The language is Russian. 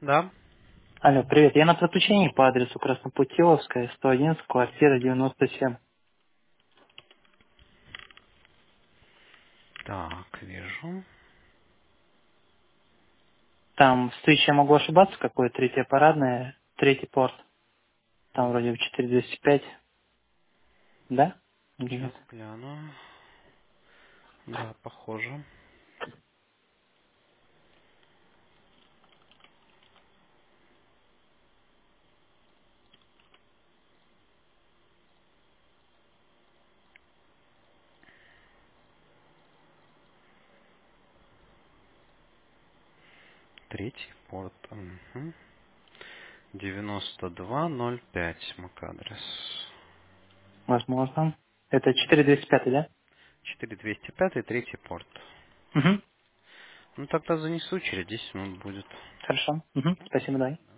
Да. Алло, привет. Я на подключении по адресу Краснопутиловская, 111, квартира 97. Так, вижу. Там встреча, я могу ошибаться, какой третья парадная, третий порт. Там вроде в 4205, да? Или Сейчас нет? гляну. Да, похоже. Третий порт. Угу. 9205 MAC-адрес. Возможно. Это 4205, да? 4205, третий порт. Угу. Ну тогда занесу, через 10 минут будет. Хорошо. Угу. Спасибо, давай.